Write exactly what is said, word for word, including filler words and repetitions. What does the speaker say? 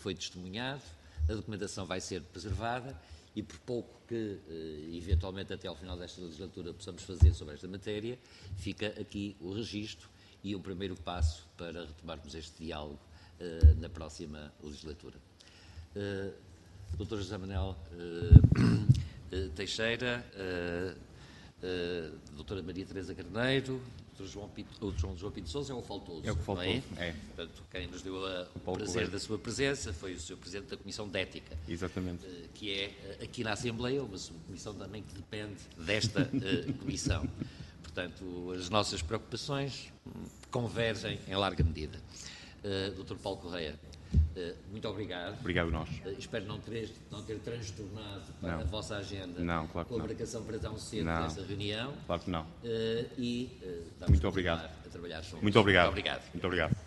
foi testemunhado, a documentação vai ser preservada e, por pouco que, eventualmente, até ao final desta legislatura possamos fazer sobre esta matéria, fica aqui o registro e o primeiro passo para retomarmos este diálogo na próxima legislatura. doutor José Manuel Teixeira, Uh, doutora Maria Teresa Carneiro, doutor João, Pinto, o João, João Pinto Sousa é o faltoso. É o que faltou, é? é. Portanto, quem nos deu a, o, o prazer Correio. da sua presença foi o senhor Presidente da Comissão de Ética. Exatamente. Uh, que é uh, aqui na Assembleia, uma comissão também que depende desta uh, comissão. Portanto, as nossas preocupações convergem em larga medida. Uh, doutor Paulo Correia, Uh, muito obrigado. Obrigado nós. Uh, espero não ter, não ter transtornado não. a vossa agenda não, claro que com a não. marcação para tão cedo não. desta reunião. Claro que não. Uh, e uh, muito obrigado. A trabalhar juntos. Muito obrigado. Muito obrigado. Muito obrigado.